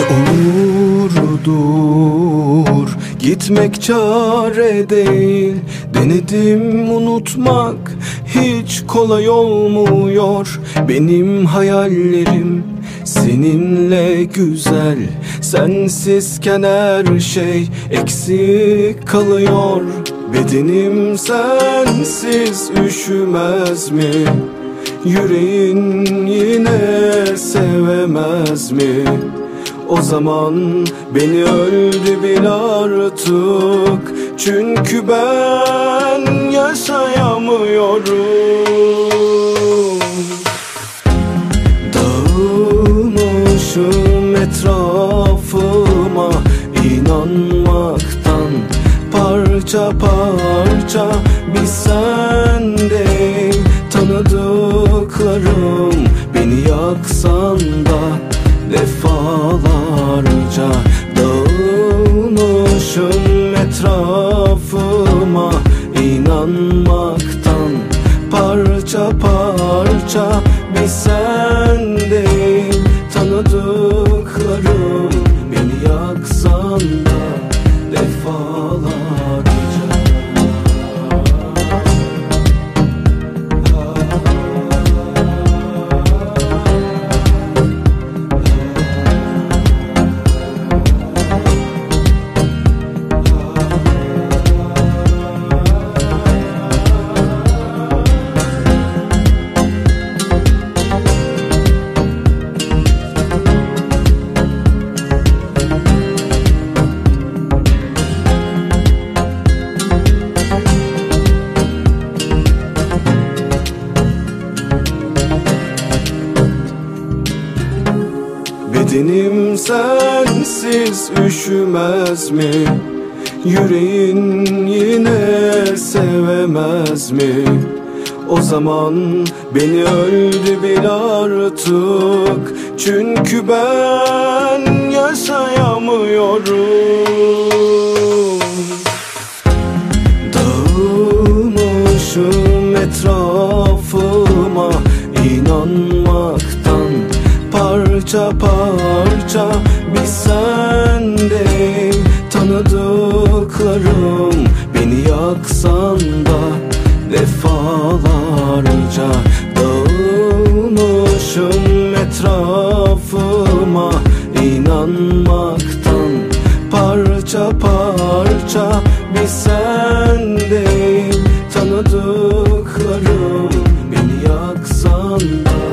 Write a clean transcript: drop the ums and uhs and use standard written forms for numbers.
Dur, gitmek çare değil. Denedim unutmak, hiç kolay olmuyor. Benim hayallerim seninle güzel. Sensizken her şey eksik kalıyor. Bedenim sensiz üşümez mi? Yüreğin yine sevemez mi? O zaman beni öldü bil artık. Çünkü ben yaşayamıyorum. Dağılmışım etrafıma inanmaktan. Parça parça bir sendeyim. Tanıdıklarım beni yaksan da defalarca. Dağılmışım etrafıma inanmaktan. Parça parça bir sendeyim. Tanıdıklarım beni yaksan da defalarca. Bedenim sensiz üşümez mi? Yüreğin yine sevemez mi? O zaman beni öldü bil artık. Çünkü ben yaşayamıyorum. Dağılmışım etrafıma inanmaktan. Parça parça bir sendeyim. Tanıdıklarım beni yaksan da defalarca. Dağılmışım etrafıma inanmaktan. Parça parça bir sendeyim. Tanıdıklarım beni yaksan da